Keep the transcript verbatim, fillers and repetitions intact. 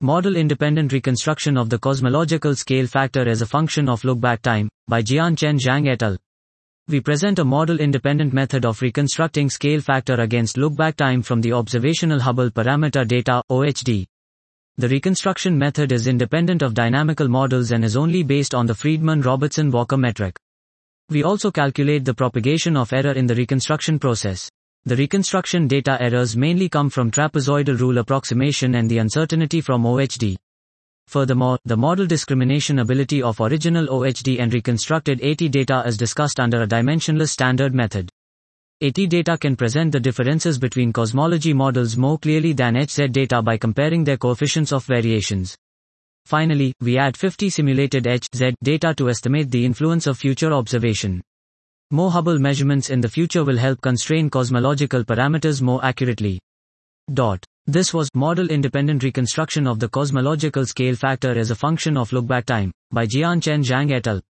Model-independent reconstruction of the cosmological scale factor as a function of lookback time, by Jianchen Zhang et al. We present a model-independent method of reconstructing scale factor against lookback time from the observational Hubble parameter data, O H D. The reconstruction method is independent of dynamical models and is only based on the Friedmann-Robertson-Walker metric. We also calculate the propagation of error in the reconstruction process. The reconstruction data errors mainly come from trapezoidal rule approximation and the uncertainty from O H D. Furthermore, the model discrimination ability of original O H D and reconstructed AT data is discussed under a dimensionless standard method. AT data can present the differences between cosmology models more clearly than H Z data by comparing their coefficients of variations. Finally, we add fifty simulated H Z data to estimate the influence of future observation. More Hubble measurements in the future will help constrain cosmological parameters more accurately. Dot. This was Model-Independent Reconstruction of the Cosmological Scale Factor as a Function of Lookback Time, by Jianchen Zhang et al.